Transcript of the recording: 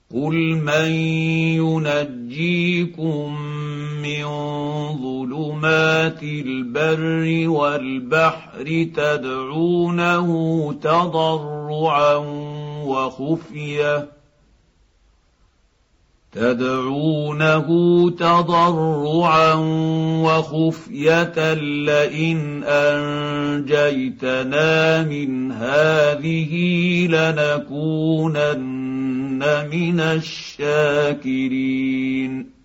قل من ينجيكم من ظلمات البر والبحر تدعونه تضرعا وخفية لئن أنجيتنا من هذه لنكونن من الشاكرين